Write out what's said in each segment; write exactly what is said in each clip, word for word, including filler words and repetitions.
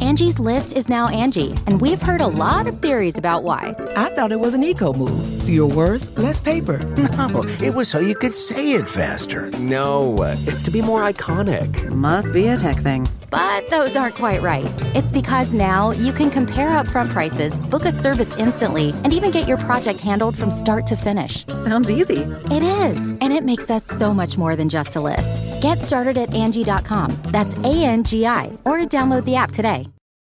Angie's List is now Angie, and we've heard a lot of theories about why. I thought it was an eco move. Fewer words, less paper. No, it was so you could say it faster. No, it's to be more iconic. Must be a tech thing. But those aren't quite right. It's because now you can compare upfront prices, book a service instantly, and even get your project handled from start to finish. Sounds easy. It is, and it makes us so much more than just a list. Get started at Angie dot com. That's A N G I, or download the app today.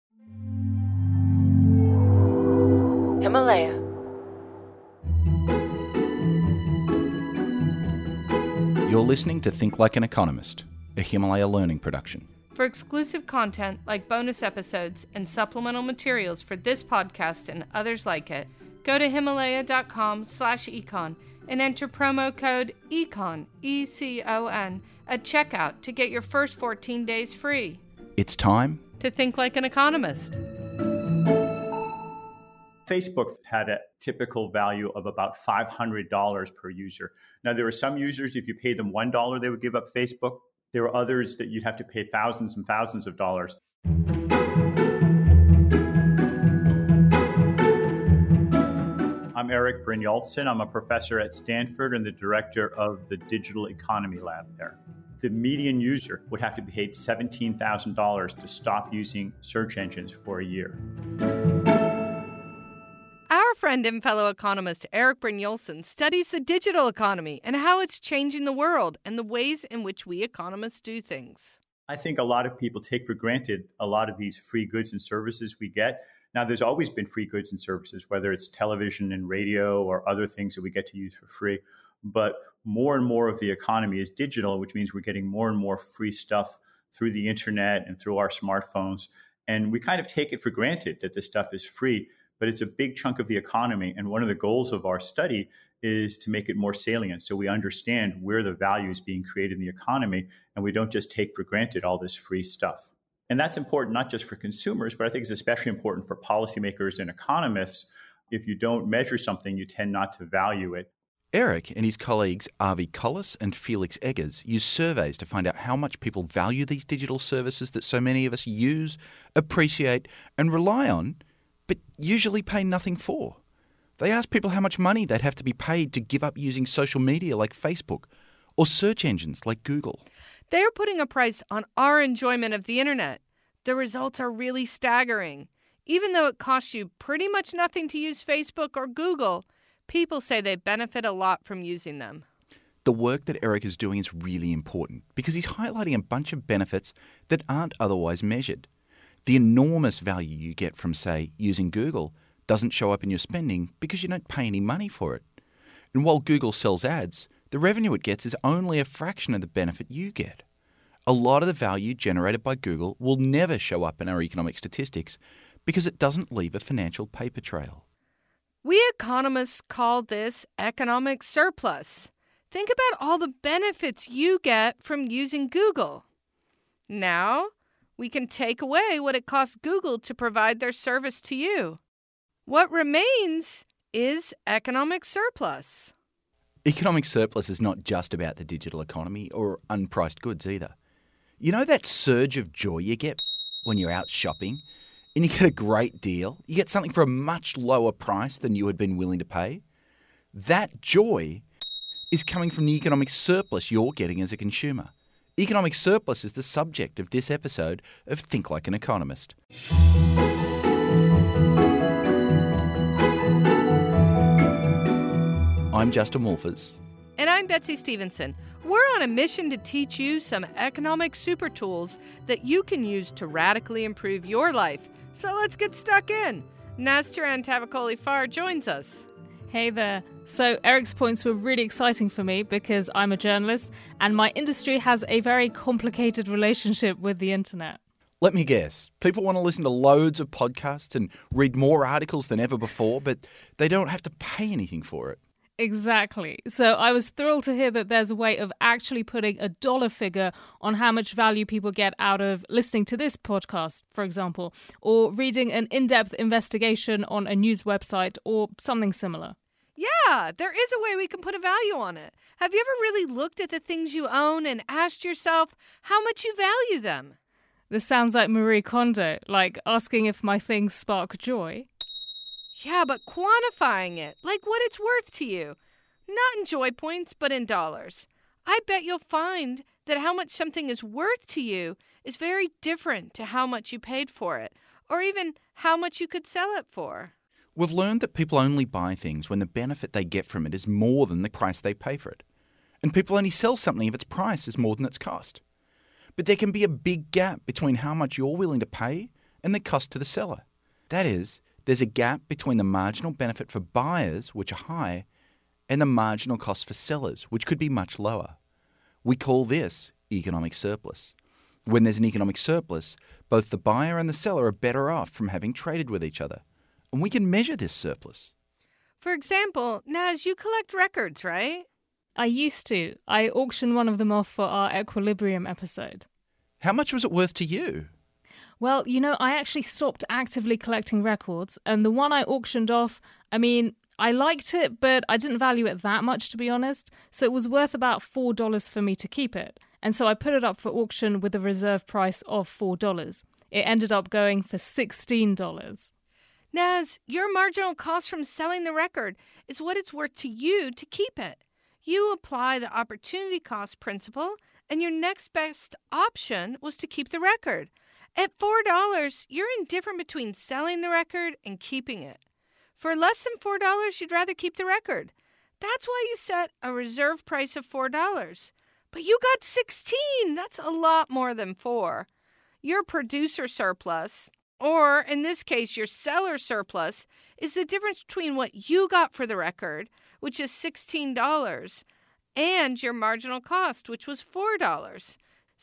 Himalaya. You're listening to Think Like an Economist, a Himalaya Learning production. For exclusive content like bonus episodes and supplemental materials for this podcast and others like it, go to Himalaya.com slash econ and enter promo code ECON, E C O N, at checkout to get your first fourteen days free. It's time to think like an economist. Facebook had a typical value of about five hundred dollars per user. Now, there were some users, if you paid them one dollar, they would give up Facebook. There were others that you'd have to pay thousands and thousands of dollars. I'm Eric Brynjolfsson. I'm a professor at Stanford and the director of the Digital Economy Lab there. The median user would have to be paid seventeen thousand dollars to stop using search engines for a year. Our friend and fellow economist Eric Brynjolfsson studies the digital economy and how it's changing the world and the ways in which we economists do things. I think a lot of people take for granted a lot of these free goods and services we get. Now, there's always been free goods and services, whether it's television and radio or other things that we get to use for free. But more and more of the economy is digital, which means we're getting more and more free stuff through the internet and through our smartphones. And we kind of take it for granted that this stuff is free. But it's a big chunk of the economy. And one of the goals of our study is to make it more salient so we understand where the value is being created in the economy and we don't just take for granted all this free stuff. And that's important not just for consumers, but I think it's especially important for policymakers and economists. If you don't measure something, you tend not to value it. Eric and his colleagues Avi Collis and Felix Eggers use surveys to find out how much people value these digital services that so many of us use, appreciate, and rely on, but usually pay nothing for. They asked people how much money they'd have to be paid to give up using social media like Facebook or search engines like Google. They're putting a price on our enjoyment of the internet. The results are really staggering. Even though it costs you pretty much nothing to use Facebook or Google, people say they benefit a lot from using them. The work that Eric is doing is really important because he's highlighting a bunch of benefits that aren't otherwise measured. The enormous value you get from, say, using Google doesn't show up in your spending because you don't pay any money for it. And while Google sells ads, the revenue it gets is only a fraction of the benefit you get. A lot of the value generated by Google will never show up in our economic statistics because it doesn't leave a financial paper trail. We economists call this economic surplus. Think about all the benefits you get from using Google. Now, we can take away what it costs Google to provide their service to you. What remains is economic surplus. Economic surplus is not just about the digital economy or unpriced goods either. You know that surge of joy you get when you're out shopping and you get a great deal? You get something for a much lower price than you had been willing to pay? That joy is coming from the economic surplus you're getting as a consumer. Economic surplus is the subject of this episode of Think Like an Economist. I'm Justin Wolfers. And I'm Betsy Stevenson. We're on a mission to teach you some economic super tools that you can use to radically improve your life. So let's get stuck in. Nastaran Tavakoli-Farr joins us. Hey there. So Eric's points were really exciting for me because I'm a journalist and my industry has a very complicated relationship with the internet. Let me guess. People want to listen to loads of podcasts and read more articles than ever before, but they don't have to pay anything for it. Exactly. So I was thrilled to hear that there's a way of actually putting a dollar figure on how much value people get out of listening to this podcast, for example, or reading an in-depth investigation on a news website or something similar. Yeah, there is a way we can put a value on it. Have you ever really looked at the things you own and asked yourself how much you value them? This sounds like Marie Kondo, like asking if my things spark joy. Yeah, but quantifying it, like what it's worth to you. Not in joy points, but in dollars. I bet you'll find that how much something is worth to you is very different to how much you paid for it, or even how much you could sell it for. We've learned that people only buy things when the benefit they get from it is more than the price they pay for it. And people only sell something if its price is more than its cost. But there can be a big gap between how much you're willing to pay and the cost to the seller. That is, there's a gap between the marginal benefit for buyers, which are high, and the marginal cost for sellers, which could be much lower. We call this economic surplus. When there's an economic surplus, both the buyer and the seller are better off from having traded with each other. And we can measure this surplus. For example, Naz, you collect records, right? I used to. I auctioned one of them off for our Equilibrium episode. How much was it worth to you? Well, you know, I actually stopped actively collecting records, and the one I auctioned off, I mean, I liked it, but I didn't value it that much, to be honest, so it was worth about four dollars for me to keep it. And so I put it up for auction with a reserve price of four dollars. It ended up going for sixteen dollars. Naz, your marginal cost from selling the record is what it's worth to you to keep it. You apply the opportunity cost principle, and your next best option was to keep the record. At four dollars, you're indifferent between selling the record and keeping it. For less than four dollars, you'd rather keep the record. That's why you set a reserve price of four dollars. But you got sixteen. That's a lot more than four. Your producer surplus, or in this case, your seller surplus, is the difference between what you got for the record, which is sixteen dollars, and your marginal cost, which was four dollars.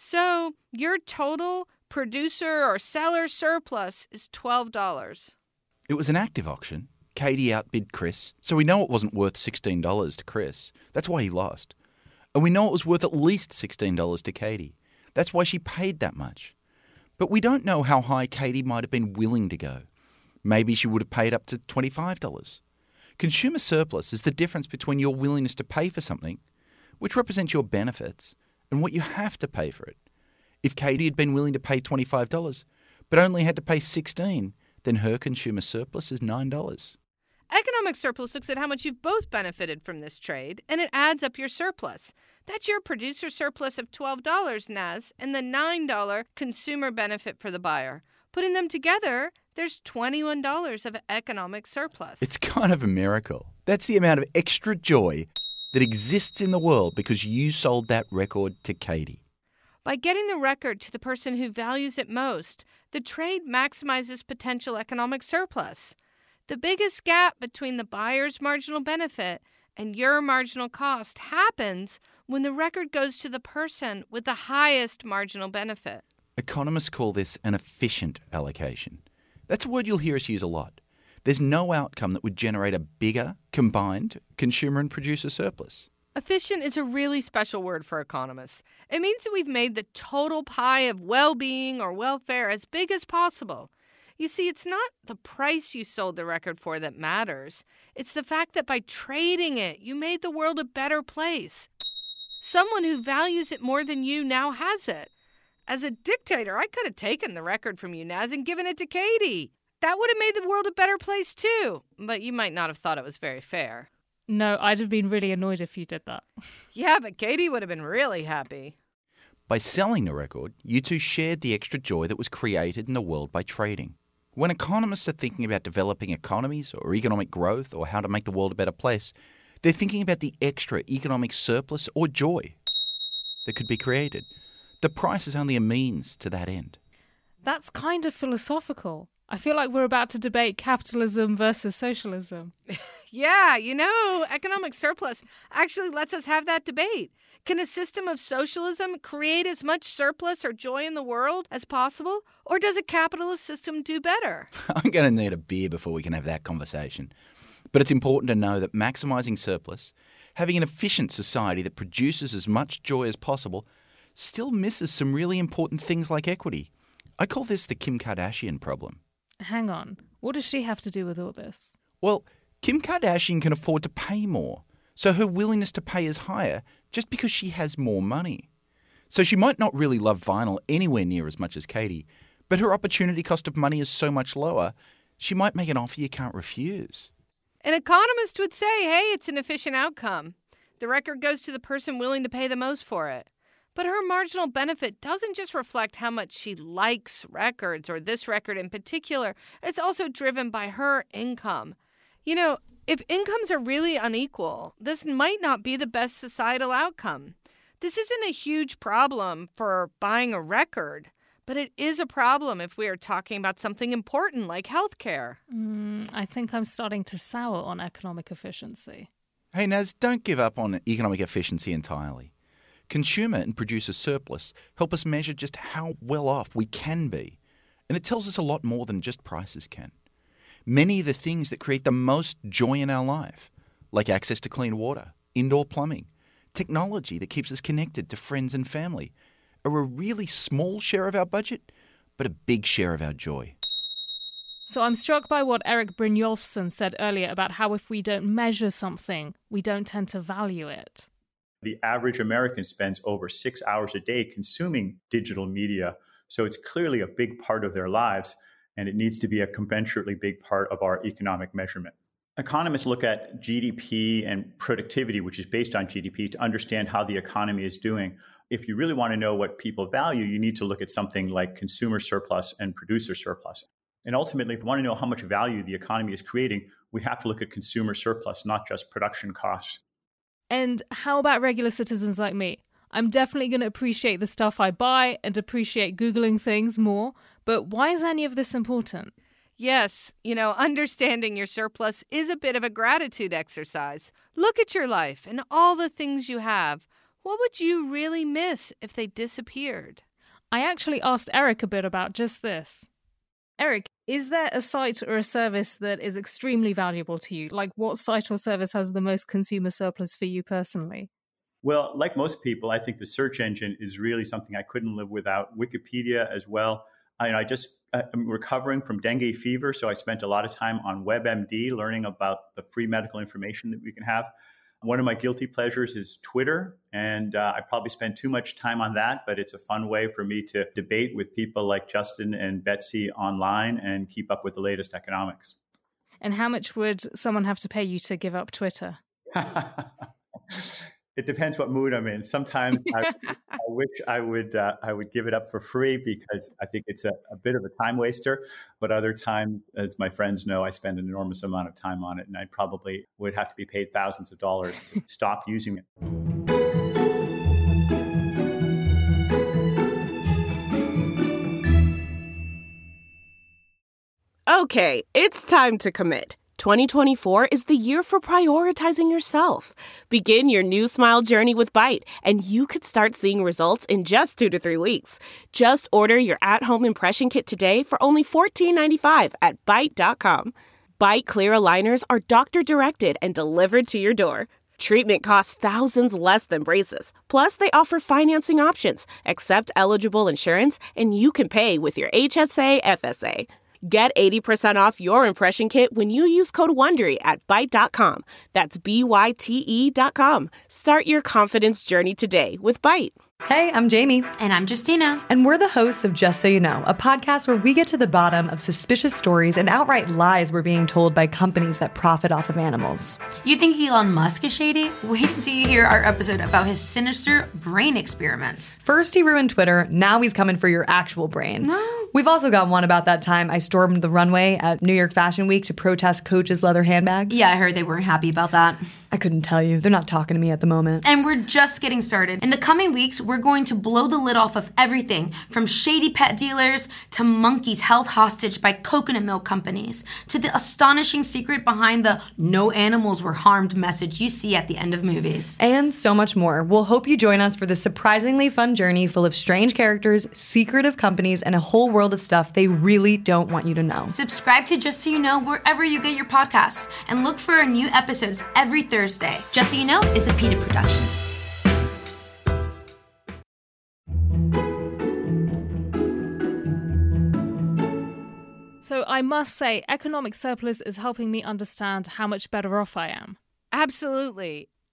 So your total producer or seller surplus is twelve dollars. It was an active auction. Katie outbid Chris, so we know it wasn't worth sixteen dollars to Chris. That's why he lost. And we know it was worth at least sixteen dollars to Katie. That's why she paid that much. But we don't know how high Katie might have been willing to go. Maybe she would have paid up to twenty-five dollars. Consumer surplus is the difference between your willingness to pay for something, which represents your benefits, and what you have to pay for it. If Katie had been willing to pay twenty-five dollars, but only had to pay sixteen dollars, then her consumer surplus is nine dollars. Economic surplus looks at how much you've both benefited from this trade, and it adds up your surplus. That's your producer surplus of twelve dollars, Naz, and the nine dollars consumer benefit for the buyer. Putting them together, there's twenty-one dollars of economic surplus. It's kind of a miracle. That's the amount of extra joy that exists in the world because you sold that record to Katie. By getting the record to the person who values it most, the trade maximizes potential economic surplus. The biggest gap between the buyer's marginal benefit and your marginal cost happens when the record goes to the person with the highest marginal benefit. Economists call this an efficient allocation. That's a word you'll hear us use a lot. There's no outcome that would generate a bigger, combined consumer and producer surplus. Efficient is a really special word for economists. It means that we've made the total pie of well-being or welfare as big as possible. You see, it's not the price you sold the record for that matters. It's the fact that by trading it, you made the world a better place. Someone who values it more than you now has it. As a dictator, I could have taken the record from you, Naz, and given it to Katie. That would have made the world a better place, too. But you might not have thought it was very fair. No, I'd have been really annoyed if you did that. Yeah, but Katie would have been really happy. By selling the record, you two shared the extra joy that was created in the world by trading. When economists are thinking about developing economies or economic growth or how to make the world a better place, they're thinking about the extra economic surplus or joy that could be created. The price is only a means to that end. That's kind of philosophical. I feel like we're about to debate capitalism versus socialism. Yeah, you know, economic surplus actually lets us have that debate. Can a system of socialism create as much surplus or joy in the world as possible? Or does a capitalist system do better? I'm going to need a beer before we can have that conversation. But it's important to know that maximising surplus, having an efficient society that produces as much joy as possible, still misses some really important things like equity. I call this the Kim Kardashian problem. Hang on. What does she have to do with all this? Well, Kim Kardashian can afford to pay more, so her willingness to pay is higher just because she has more money. So she might not really love vinyl anywhere near as much as Katie, but her opportunity cost of money is so much lower, she might make an offer you can't refuse. An economist would say, hey, it's an efficient outcome. The record goes to the person willing to pay the most for it. But her marginal benefit doesn't just reflect how much she likes records or this record in particular. It's also driven by her income. You know, if incomes are really unequal, this might not be the best societal outcome. This isn't a huge problem for buying a record, but it is a problem if we are talking about something important like healthcare. Mm, I think I'm starting to sour on economic efficiency. Hey, Naz, don't give up on economic efficiency entirely. Consumer and producer surplus help us measure just how well off we can be. And it tells us a lot more than just prices can. Many of the things that create the most joy in our life, like access to clean water, indoor plumbing, technology that keeps us connected to friends and family, are a really small share of our budget, but a big share of our joy. So I'm struck by what Erik Brynjolfsson said earlier about how if we don't measure something, we don't tend to value it. The average American spends over six hours a day consuming digital media. So it's clearly a big part of their lives, and it needs to be a commensurately big part of our economic measurement. Economists look at G D P and productivity, which is based on G D P, to understand how the economy is doing. If you really want to know what people value, you need to look at something like consumer surplus and producer surplus. And ultimately, if you want to know how much value the economy is creating, we have to look at consumer surplus, not just production costs. And how about regular citizens like me? I'm definitely going to appreciate the stuff I buy and appreciate Googling things more. But why is any of this important? Yes, you know, understanding your surplus is a bit of a gratitude exercise. Look at your life and all the things you have. What would you really miss if they disappeared? I actually asked Erik a bit about just this. Erik, is there a site or a service that is extremely valuable to you? Like, what site or service has the most consumer surplus for you personally? Well, like most people, I think the search engine is really something I couldn't live without. Wikipedia as well. I, I just, I'm recovering from dengue fever, so I spent a lot of time on WebMD learning about the free medical information that we can have. One of my guilty pleasures is Twitter, and uh, I probably spend too much time on that, but it's a fun way for me to debate with people like Justin and Betsy online and keep up with the latest economics. And how much would someone have to pay you to give up Twitter? It depends what mood I'm in. Sometimes I, I wish I would uh, I would give it up for free because I think it's a, a bit of a time waster. But other times, as my friends know, I spend an enormous amount of time on it, and I probably would have to be paid thousands of dollars to stop using it. Okay, it's time to commit. twenty twenty-four is the year for prioritizing yourself. Begin your new smile journey with Byte, and you could start seeing results in just two to three weeks. Just order your at-home impression kit today for only fourteen ninety-five at byte dot com. Byte clear aligners are doctor-directed and delivered to your door. Treatment costs thousands less than braces. Plus, they offer financing options, accept eligible insurance, and you can pay with your H S A F S A. Get eighty percent off your impression kit when you use code WONDERY at byte dot com. That's B Y T E dot com. Start your confidence journey today with Byte. Hey, I'm Jamie. And I'm Justina. And we're the hosts of Just So You Know, a podcast where we get to the bottom of suspicious stories and outright lies we're being told by companies that profit off of animals. You think Elon Musk is shady? Wait until you hear our episode about his sinister brain experiments. First he ruined Twitter, now he's coming for your actual brain. No. We've also got one about that time I stormed the runway at New York Fashion Week to protest Coach's leather handbags. Yeah, I heard they weren't happy about that. I couldn't tell you. They're not talking to me at the moment. And we're just getting started. In the coming weeks, we're going to blow the lid off of everything from shady pet dealers to monkeys held hostage by coconut milk companies to the astonishing secret behind the no animals were harmed message you see at the end of movies. And so much more. We'll hope you join us for this surprisingly fun journey full of strange characters, secretive companies, and a whole world of stuff they really don't want you to know. Subscribe to Just So You Know wherever you get your podcasts and look for our new episodes every Thursday. Just So You Know is a PETA production. So I must say, economic surplus is helping me understand how much better off I am. Absolutely.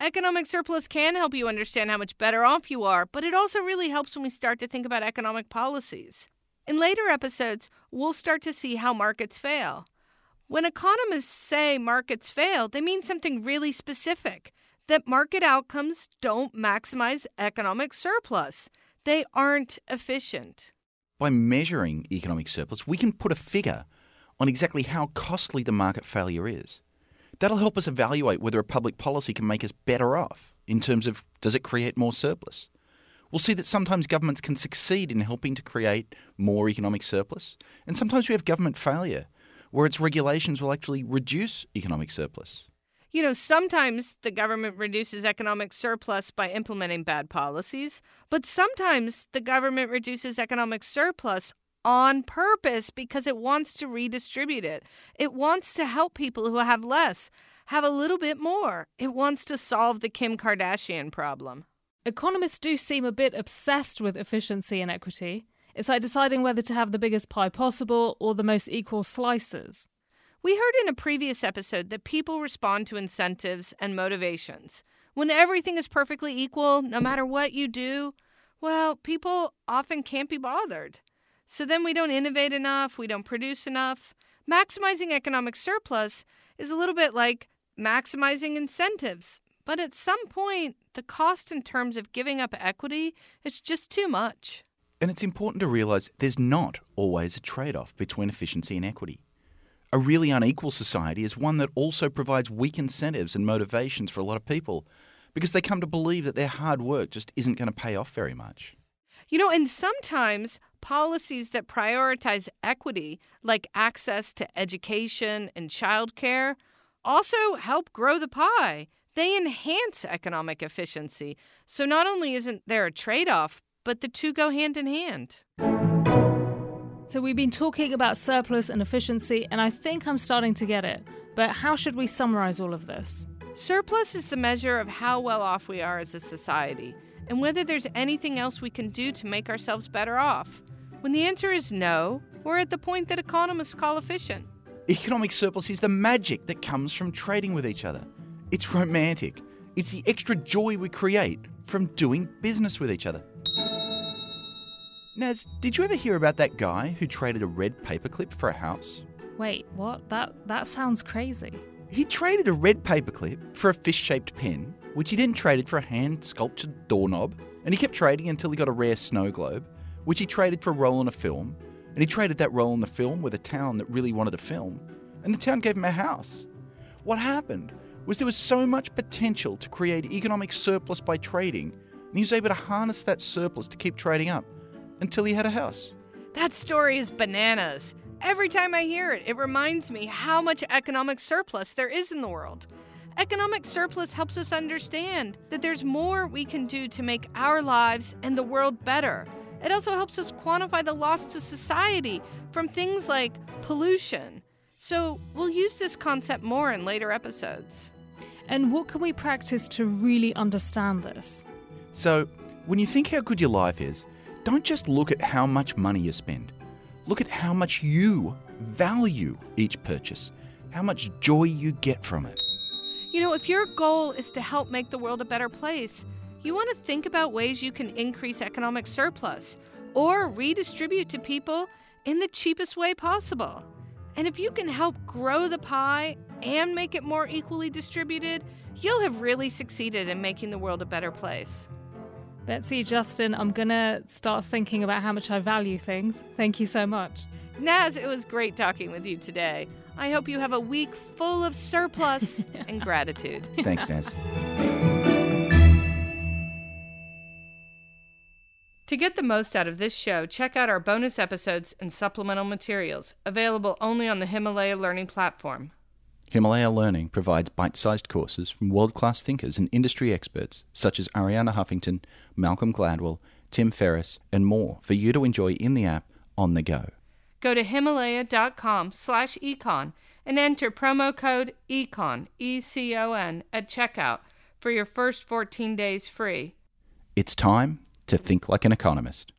Economic surplus can help you understand how much better off you are, but it also really helps when we start to think about economic policies. In later episodes, we'll start to see how markets fail. When economists say markets fail, they mean something really specific, that market outcomes don't maximize economic surplus. They aren't efficient. By measuring economic surplus, we can put a figure on exactly how costly the market failure is. That'll help us evaluate whether a public policy can make us better off in terms of, does it create more surplus? We'll see that sometimes governments can succeed in helping to create more economic surplus, and sometimes we have government failure, where its regulations will actually reduce economic surplus. You know, sometimes the government reduces economic surplus by implementing bad policies, but sometimes the government reduces economic surplus on purpose because it wants to redistribute it. It wants to help people who have less have a little bit more. It wants to solve the Kim Kardashian problem. Economists do seem a bit obsessed with efficiency and equity. It's like deciding whether to have the biggest pie possible or the most equal slices. We heard in a previous episode that people respond to incentives and motivations. When everything is perfectly equal, no matter what you do, well, people often can't be bothered. So then we don't innovate enough, we don't produce enough. Maximizing economic surplus is a little bit like maximizing incentives. But at some point, the cost in terms of giving up equity is just too much. And it's important to realise there's not always a trade-off between efficiency and equity. A really unequal society is one that also provides weak incentives and motivations for a lot of people because they come to believe that their hard work just isn't going to pay off very much. You know, and sometimes policies that prioritize equity, like access to education and childcare, also help grow the pie. They enhance economic efficiency. So not only isn't there a trade-off, but the two go hand in hand. So we've been talking about surplus and efficiency, and I think I'm starting to get it. But how should we summarize all of this? Surplus is the measure of how well off we are as a society, and whether there's anything else we can do to make ourselves better off. When the answer is no, we're at the point that economists call efficient. Economic surplus is the magic that comes from trading with each other. It's romantic. It's the extra joy we create from doing business with each other. Naz, did you ever hear about that guy who traded a red paperclip for a house? Wait, what? That that sounds crazy. He traded a red paperclip for a fish-shaped pen, which he then traded for a hand-sculptured doorknob, and he kept trading until he got a rare snow globe, which he traded for a roll in a film, and he traded that roll in the film with a town that really wanted a film, and the town gave him a house. What happened was there was so much potential to create economic surplus by trading, and he was able to harness that surplus to keep trading up until he had a house. That story is bananas. Every time I hear it, it reminds me how much economic surplus there is in the world. Economic surplus helps us understand that there's more we can do to make our lives and the world better. It also helps us quantify the loss to society from things like pollution. So we'll use this concept more in later episodes. And what can we practice to really understand this? So, when you think how good your life is, don't just look at how much money you spend. Look at how much you value each purchase, how much joy you get from it. You know, if your goal is to help make the world a better place, you want to think about ways you can increase economic surplus or redistribute to people in the cheapest way possible. And if you can help grow the pie and make it more equally distributed, you'll have really succeeded in making the world a better place. Betsy, Justin, I'm going to start thinking about how much I value things. Thank you so much. Naz, it was great talking with you today. I hope you have a week full of surplus and gratitude. Thanks, Naz. To get the most out of this show, check out our bonus episodes and supplemental materials, available only on the Himalaya Learning platform. Himalaya Learning provides bite-sized courses from world-class thinkers and industry experts such as Arianna Huffington, Malcolm Gladwell, Tim Ferriss, and more for you to enjoy in the app on the go. Go to Himalaya.com slash econ and enter promo code ECON, E C O N, at checkout for your first fourteen days free. It's time to think like an economist.